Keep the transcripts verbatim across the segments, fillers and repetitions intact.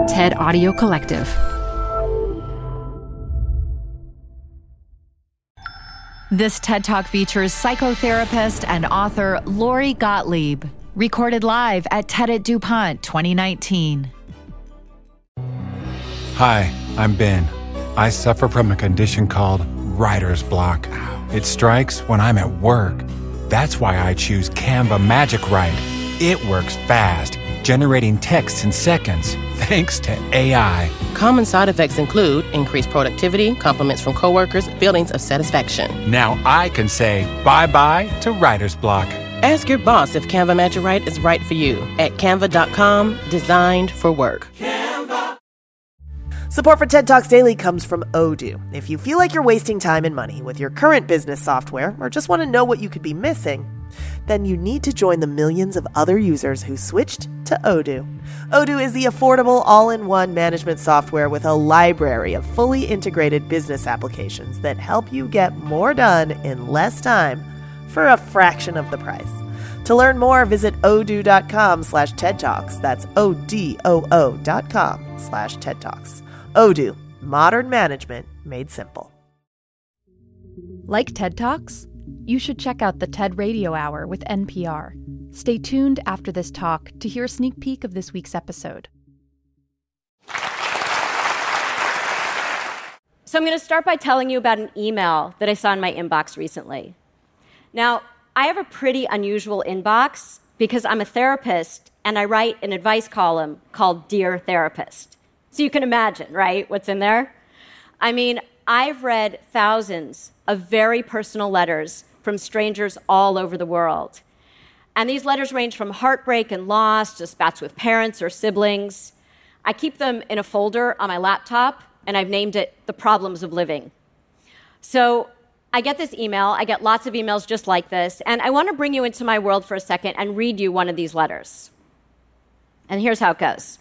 TED Audio Collective. This TED Talk features psychotherapist and author Lori Gottlieb, recorded live at TED at DuPont twenty nineteen. Hi, I'm Ben. I suffer from a condition called writer's block. It strikes when I'm at work. That's why I choose Canva Magic Write. It works fast, generating text in seconds, thanks to A I. Common side effects include increased productivity, compliments from coworkers, feelings of satisfaction. Now I can say bye-bye to writer's block. Ask your boss if Canva Magic Write is right for you at canva dot com, designed for work. Canva. Support for TED Talks Daily comes from Odoo. If you feel like you're wasting time and money with your current business software or just want to know what you could be missing, then you need to join the millions of other users who switched to Odoo. Odoo is the affordable all-in-one management software with a library of fully integrated business applications that help you get more done in less time for a fraction of the price. To learn more, visit odoo.com slash TED Talks. That's O-D-O-O dot com slash TED Talks. Odoo, modern management made simple. Like TED Talks? You should check out the TED Radio Hour with N P R. Stay tuned after this talk to hear a sneak peek of this week's episode. So I'm going to start by telling you about an email that I saw in my inbox recently. Now, I have a pretty unusual inbox because I'm a therapist and I write an advice column called Dear Therapist. So you can imagine, right, what's in there? I mean, I've read thousands of very personal letters from strangers all over the world. And these letters range from heartbreak and loss to spats with parents or siblings. I keep them in a folder on my laptop, and I've named it The Problems of Living. So I get this email, I get lots of emails just like this, and I want to bring you into my world for a second and read you one of these letters. And here's how it goes.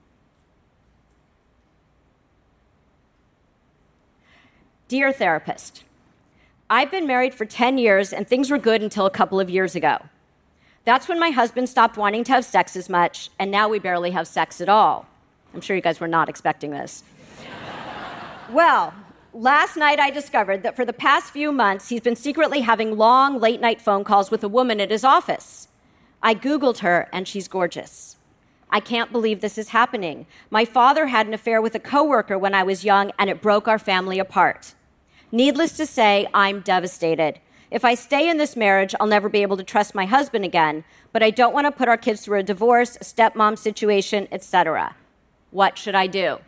Dear Therapist, I've been married for ten years and things were good until a couple of years ago. That's when my husband stopped wanting to have sex as much, and now we barely have sex at all. I'm sure you guys were not expecting this. Well, last night I discovered that for the past few months, he's been secretly having long, late-night phone calls with a woman at his office. I Googled her, and she's gorgeous. I can't believe this is happening. My father had an affair with a coworker when I was young, and it broke our family apart. Needless to say, I'm devastated. If I stay in this marriage, I'll never be able to trust my husband again, but I don't want to put our kids through a divorce, a stepmom situation, et cetera. What should I do?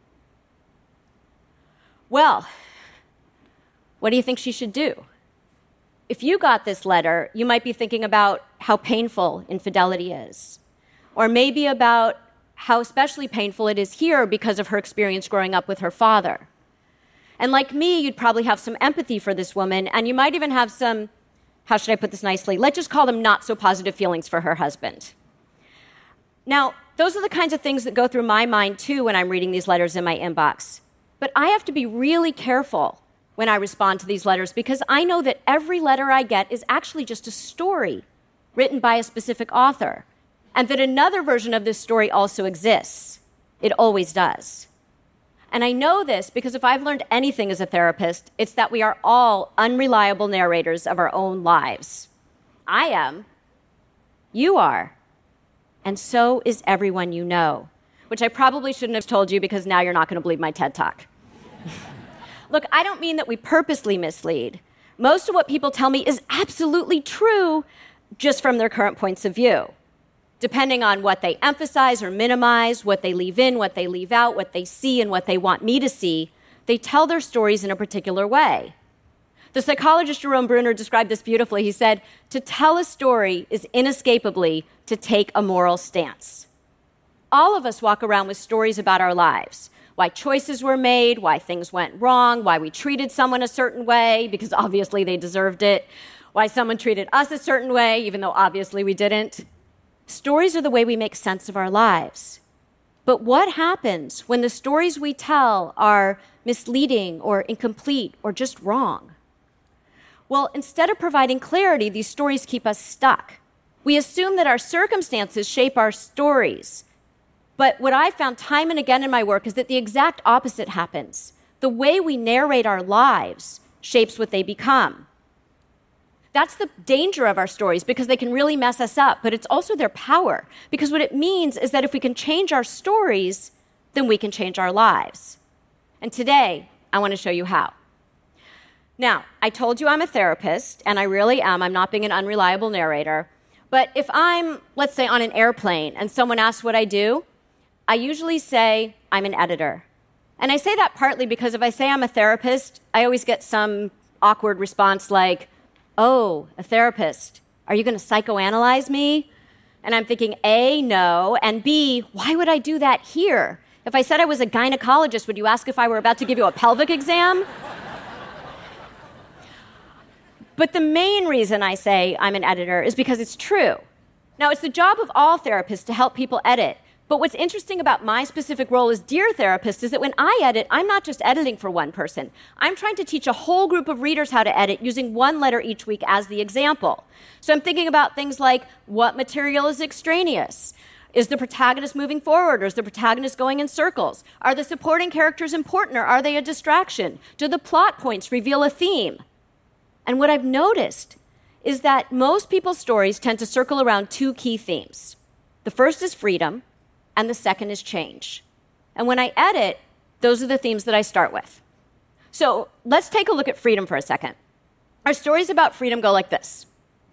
Well, what do you think she should do? If you got this letter, you might be thinking about how painful infidelity is, or maybe about how especially painful it is here because of her experience growing up with her father. And like me, you'd probably have some empathy for this woman, and you might even have some, how should I put this nicely? Let's just call them not so positive feelings for her husband. Now, those are the kinds of things that go through my mind too when I'm reading these letters in my inbox. But I have to be really careful when I respond to these letters because I know that every letter I get is actually just a story written by a specific author, and that another version of this story also exists. It always does. And I know this because if I've learned anything as a therapist, it's that we are all unreliable narrators of our own lives. I am. You are. And so is everyone you know, which I probably shouldn't have told you because now you're not going to believe my TED Talk. Look, I don't mean that we purposely mislead. Most of what people tell me is absolutely true just from their current points of view. Depending on what they emphasize or minimize, what they leave in, what they leave out, what they see, and what they want me to see, they tell their stories in a particular way. The psychologist Jerome Bruner described this beautifully. He said, to tell a story is inescapably to take a moral stance. All of us walk around with stories about our lives, why choices were made, why things went wrong, why we treated someone a certain way, because obviously they deserved it, why someone treated us a certain way, even though obviously we didn't. Stories are the way we make sense of our lives. But what happens when the stories we tell are misleading or incomplete or just wrong? Well, instead of providing clarity, these stories keep us stuck. We assume that our circumstances shape our stories. But what I've found time and again in my work is that the exact opposite happens. The way we narrate our lives shapes what they become. That's the danger of our stories, because they can really mess us up, but it's also their power. Because what it means is that if we can change our stories, then we can change our lives. And today, I want to show you how. Now, I told you I'm a therapist, and I really am. I'm not being an unreliable narrator. But if I'm, let's say, on an airplane and someone asks what I do, I usually say I'm an editor. And I say that partly because if I say I'm a therapist, I always get some awkward response like, oh, a therapist, are you going to psychoanalyze me? And I'm thinking, A, no, and B, why would I do that here? If I said I was a gynecologist, would you ask if I were about to give you a pelvic exam? But the main reason I say I'm an editor is because it's true. Now, it's the job of all therapists to help people edit. But what's interesting about my specific role as Dear Therapist is that when I edit, I'm not just editing for one person. I'm trying to teach a whole group of readers how to edit using one letter each week as the example. So I'm thinking about things like, what material is extraneous? Is the protagonist moving forward, or is the protagonist going in circles? Are the supporting characters important, or are they a distraction? Do the plot points reveal a theme? And what I've noticed is that most people's stories tend to circle around two key themes. The first is freedom, and the second is change. And when I edit, those are the themes that I start with. So let's take a look at freedom for a second. Our stories about freedom go like this.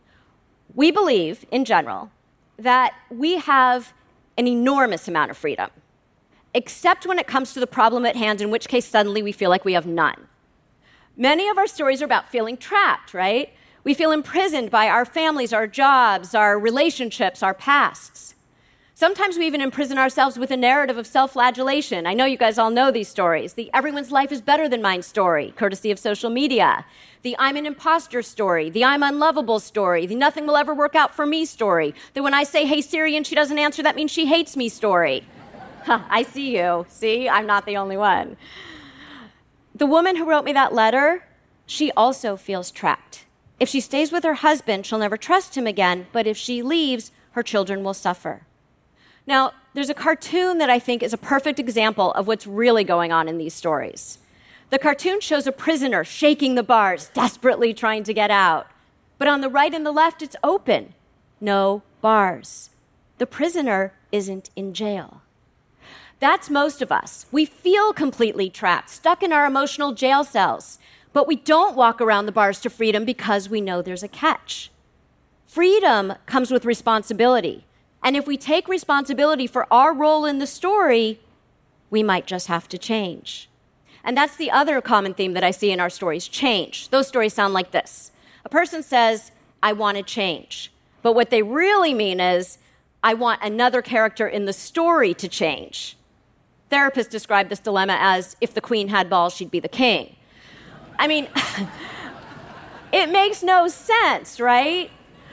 We believe, in general, that we have an enormous amount of freedom, except when it comes to the problem at hand, in which case suddenly we feel like we have none. Many of our stories are about feeling trapped, right? We feel imprisoned by our families, our jobs, our relationships, our pasts. Sometimes we even imprison ourselves with a narrative of self-flagellation. I know you guys all know these stories. The everyone's life is better than mine story, courtesy of social media. The I'm an imposter story. The I'm unlovable story. The nothing will ever work out for me story. The when I say, hey Siri, and she doesn't answer, that means she hates me story. Huh, I see you. See, I'm not the only one. The woman who wrote me that letter, she also feels trapped. If she stays with her husband, she'll never trust him again, but if she leaves, her children will suffer. Now, there's a cartoon that I think is a perfect example of what's really going on in these stories. The cartoon shows a prisoner shaking the bars, desperately trying to get out. But on the right and the left, it's open. No bars. The prisoner isn't in jail. That's most of us. We feel completely trapped, stuck in our emotional jail cells. But we don't walk around the bars to freedom because we know there's a catch. Freedom comes with responsibility. And if we take responsibility for our role in the story, we might just have to change. And that's the other common theme that I see in our stories, change. Those stories sound like this. A person says, I want to change. But what they really mean is, I want another character in the story to change. Therapists describe this dilemma as, if the queen had balls, she'd be the king. I mean, it makes no sense, right?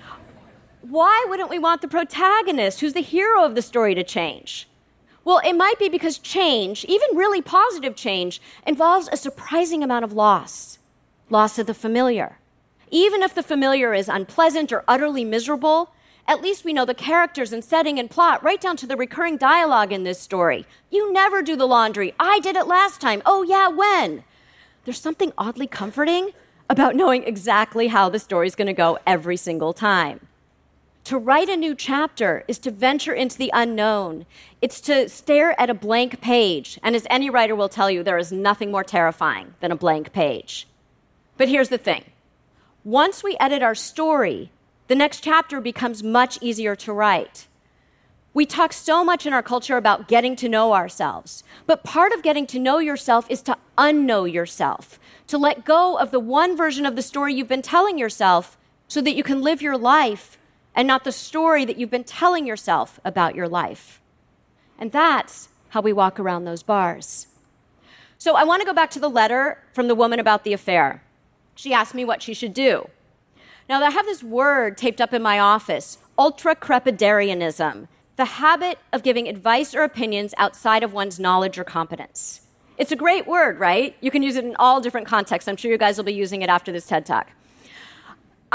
Why wouldn't we want the protagonist, who's the hero of the story, to change? Well, it might be because change, even really positive change, involves a surprising amount of loss. Loss of the familiar. Even if the familiar is unpleasant or utterly miserable, at least we know the characters and setting and plot, right down to the recurring dialogue in this story. You never do the laundry. I did it last time. Oh, yeah, when? There's something oddly comforting about knowing exactly how the story's going to go every single time. To write a new chapter is to venture into the unknown. It's to stare at a blank page. And as any writer will tell you, there is nothing more terrifying than a blank page. But here's the thing. Once we edit our story, the next chapter becomes much easier to write. We talk so much in our culture about getting to know ourselves. But part of getting to know yourself is to unknow yourself, to let go of the one version of the story you've been telling yourself so that you can live your life and not the story that you've been telling yourself about your life. And that's how we walk around those bars. So I want to go back to the letter from the woman about the affair. She asked me what she should do. Now, I have this word taped up in my office, ultra-crepidarianism, the habit of giving advice or opinions outside of one's knowledge or competence. It's a great word, right? You can use it in all different contexts. I'm sure you guys will be using it after this TED Talk.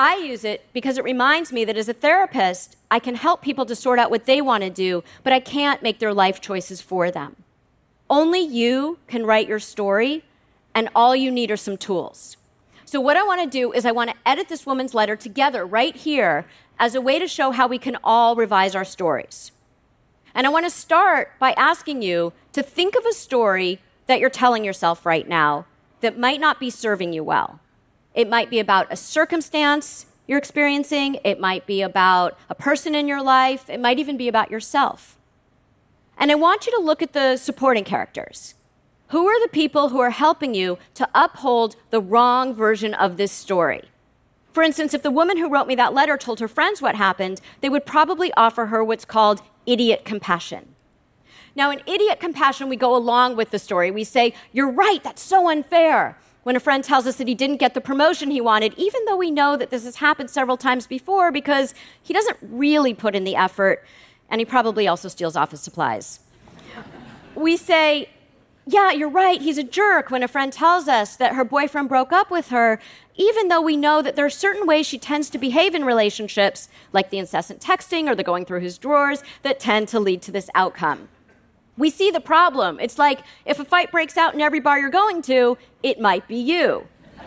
I use it because it reminds me that as a therapist, I can help people to sort out what they want to do, but I can't make their life choices for them. Only you can write your story, and all you need are some tools. So what I want to do is I want to edit this woman's letter together right here as a way to show how we can all revise our stories. And I want to start by asking you to think of a story that you're telling yourself right now that might not be serving you well. It might be about a circumstance you're experiencing. It might be about a person in your life. It might even be about yourself. And I want you to look at the supporting characters. Who are the people who are helping you to uphold the wrong version of this story? For instance, if the woman who wrote me that letter told her friends what happened, they would probably offer her what's called idiot compassion. Now, in idiot compassion, we go along with the story. We say, "You're right, that's so unfair." When a friend tells us that he didn't get the promotion he wanted, even though we know that this has happened several times before because he doesn't really put in the effort, and he probably also steals office supplies. We say, "Yeah, you're right, he's a jerk," when a friend tells us that her boyfriend broke up with her, even though we know that there are certain ways she tends to behave in relationships, like the incessant texting or the going through his drawers, that tend to lead to this outcome. We see the problem. It's like if a fight breaks out in every bar you're going to, it might be you.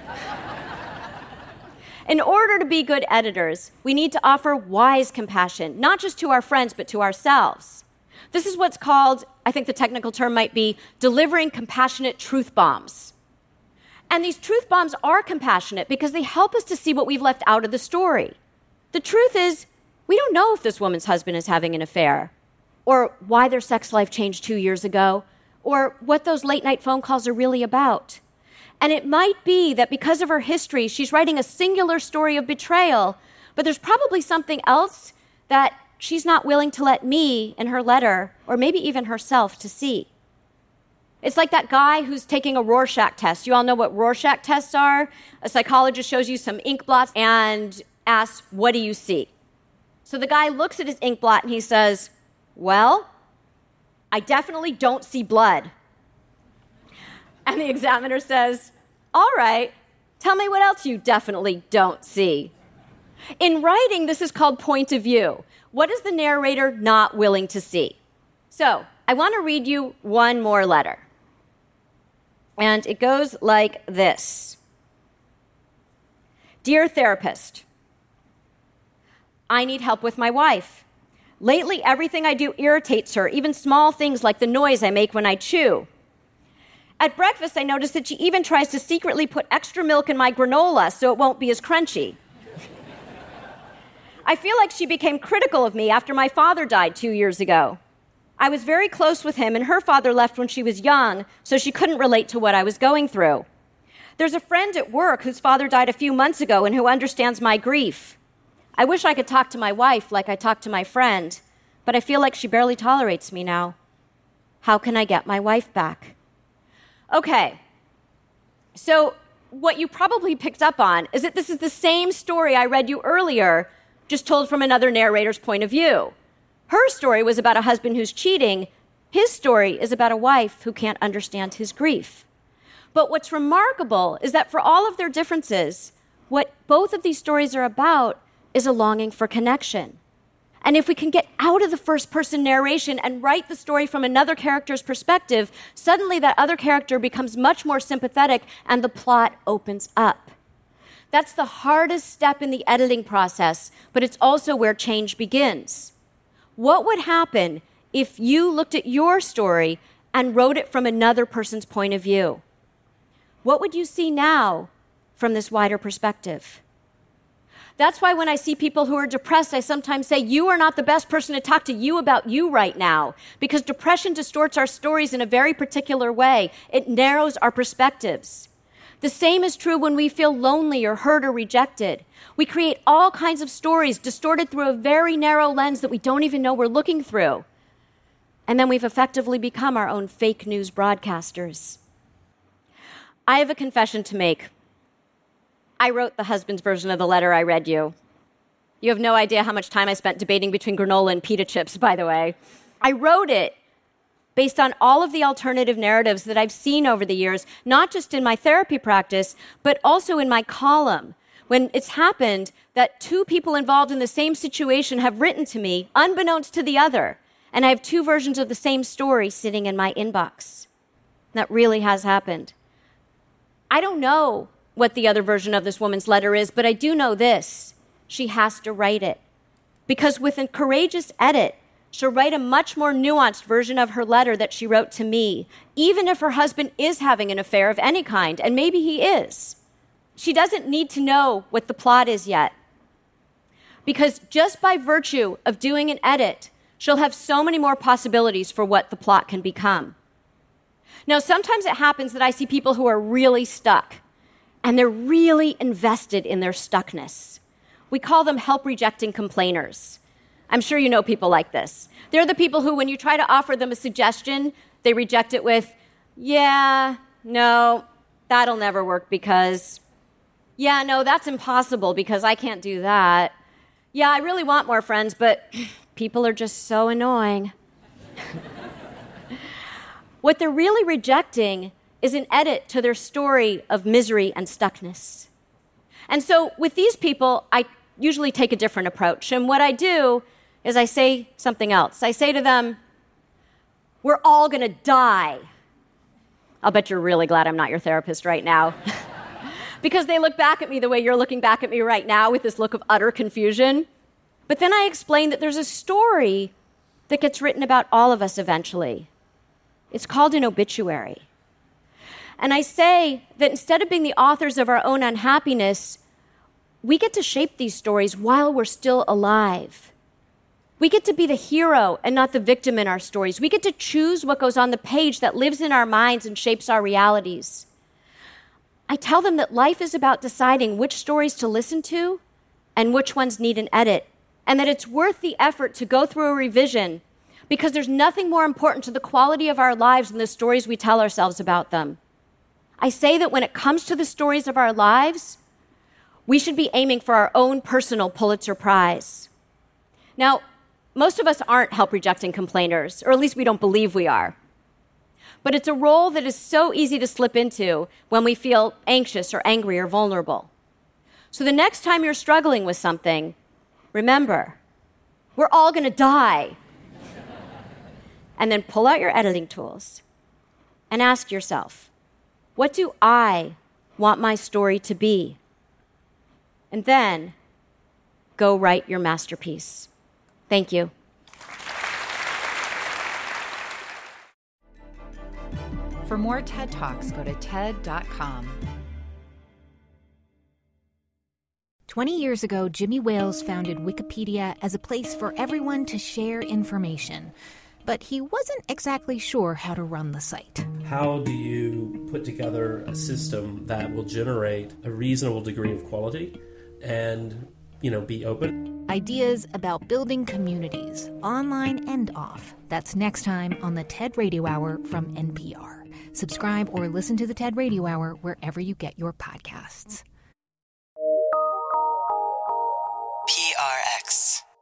In order to be good editors, we need to offer wise compassion, not just to our friends, but to ourselves. This is what's called, I think the technical term might be, delivering compassionate truth bombs. And these truth bombs are compassionate because they help us to see what we've left out of the story. The truth is, we don't know if this woman's husband is having an affair, or why their sex life changed two years ago, or what those late night phone calls are really about. And it might be that because of her history, she's writing a singular story of betrayal, but there's probably something else that she's not willing to let me in her letter, or maybe even herself, to see. It's like that guy who's taking a Rorschach test. You all know what Rorschach tests are? A psychologist shows you some ink blots and asks, "What do you see?" So the guy looks at his ink blot and he says, "Well, I definitely don't see blood." And the examiner says, "All right, tell me what else you definitely don't see." In writing, this is called point of view. What is the narrator not willing to see? So I want to read you one more letter. And it goes like this. Dear therapist, I need help with my wife. Lately, everything I do irritates her, even small things like the noise I make when I chew. At breakfast, I notice that she even tries to secretly put extra milk in my granola so it won't be as crunchy. I feel like she became critical of me after my father died two years ago. I was very close with him, and her father left when she was young, so she couldn't relate to what I was going through. There's a friend at work whose father died a few months ago and who understands my grief. I wish I could talk to my wife like I talk to my friend, but I feel like she barely tolerates me now. How can I get my wife back? Okay, so what you probably picked up on is that this is the same story I read you earlier, just told from another narrator's point of view. Her story was about a husband who's cheating. His story is about a wife who can't understand his grief. But what's remarkable is that for all of their differences, what both of these stories are about is a longing for connection. And if we can get out of the first-person narration and write the story from another character's perspective, suddenly that other character becomes much more sympathetic and the plot opens up. That's the hardest step in the editing process, but it's also where change begins. What would happen if you looked at your story and wrote it from another person's point of view? What would you see now from this wider perspective? That's why when I see people who are depressed, I sometimes say, you are not the best person to talk to you about you right now, because depression distorts our stories in a very particular way. It narrows our perspectives. The same is true when we feel lonely or hurt or rejected. We create all kinds of stories distorted through a very narrow lens that we don't even know we're looking through. And then we've effectively become our own fake news broadcasters. I have a confession to make. I wrote the husband's version of the letter I read you. You have no idea how much time I spent debating between granola and pita chips, by the way. I wrote it based on all of the alternative narratives that I've seen over the years, not just in my therapy practice, but also in my column, when it's happened that two people involved in the same situation have written to me, unbeknownst to the other, and I have two versions of the same story sitting in my inbox. That really has happened. I don't know what the other version of this woman's letter is, but I do know this. She has to write it. Because with a courageous edit, she'll write a much more nuanced version of her letter that she wrote to me, even if her husband is having an affair of any kind, and maybe he is. She doesn't need to know what the plot is yet. Because just by virtue of doing an edit, she'll have so many more possibilities for what the plot can become. Now, sometimes it happens that I see people who are really stuck, and they're really invested in their stuckness. We call them help-rejecting complainers. I'm sure you know people like this. They're the people who, when you try to offer them a suggestion, they reject it with, yeah, no, that'll never work because... Yeah, no, that's impossible because I can't do that. Yeah, I really want more friends, but people are just so annoying. What they're really rejecting is an edit to their story of misery and stuckness. And so with these people, I usually take a different approach. And what I do is I say something else. I say to them, we're all going to die. I'll bet you're really glad I'm not your therapist right now. Because they look back at me the way you're looking back at me right now with this look of utter confusion. But then I explain that there's a story that gets written about all of us eventually. It's called an obituary. And I say that instead of being the authors of our own unhappiness, we get to shape these stories while we're still alive. We get to be the hero and not the victim in our stories. We get to choose what goes on the page that lives in our minds and shapes our realities. I tell them that life is about deciding which stories to listen to and which ones need an edit, and that it's worth the effort to go through a revision because there's nothing more important to the quality of our lives than the stories we tell ourselves about them. I say that when it comes to the stories of our lives, we should be aiming for our own personal Pulitzer Prize. Now, most of us aren't help-rejecting complainers, or at least we don't believe we are. But it's a role that is so easy to slip into when we feel anxious or angry or vulnerable. So the next time you're struggling with something, remember, we're all going to die. And then pull out your editing tools and ask yourself, what do I want my story to be? And then go write your masterpiece. Thank you. For more TED Talks, go to TED dot com. Twenty years ago, Jimmy Wales founded Wikipedia as a place for everyone to share information. But he wasn't exactly sure how to run the site. How do you put together a system that will generate a reasonable degree of quality and, you know, be open? Ideas about building communities, online and off. That's next time on the TED Radio Hour from N P R. Subscribe or listen to the TED Radio Hour wherever you get your podcasts. P R X.